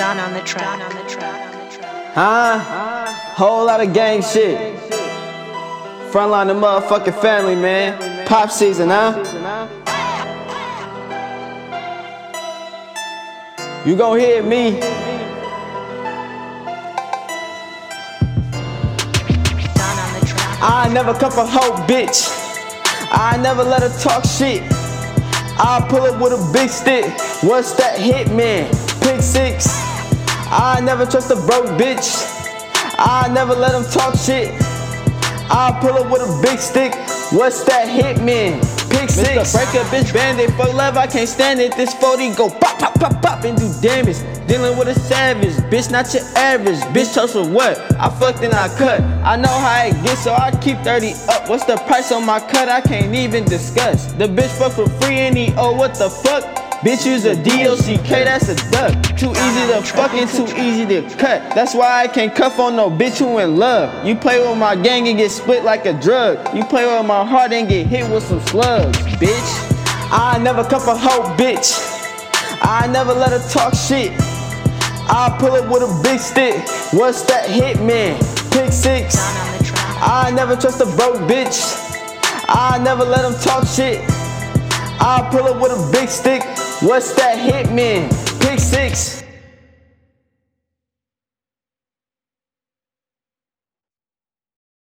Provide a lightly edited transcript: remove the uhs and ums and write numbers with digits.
Don on the track. Huh? Whole lot of gang shit. Frontline the motherfucking family, man. Pop season, huh? You gon' hear me. Don on the track. I never cuff a hoe, bitch. I never let her talk shit. I pull up with a big stick. What's that hit, man? Pick six. I never trust a broke bitch. I never let him talk shit. I pull up with a big stick. What's that hit, man? Pick six. Mr. Break a bitch bandit. Fuck love, I can't stand it. This 40 go pop, pop, pop, pop and do damage. Dealing with a savage, bitch, not your average. Bitch, chose for what? I fucked and I cut. I know how it gets, so I keep 30 up. What's the price on my cut? I can't even discuss. The bitch fuck for free and he what the fuck? Bitch, use a DOCK, that's a duck. Too easy to fuck and too easy to cut. That's why I can't cuff on no bitch who in love. You play with my gang and get split like a drug. You play with my heart and get hit with some slugs, bitch. I never cuff a hoe, bitch. I never let her talk shit. I pull up with a big stick. What's that hit, man? Pick six. Don on the track. I never trust a broke bitch. I never let him talk shit. I pull up with a big stick. What's that hit, man? Pick six.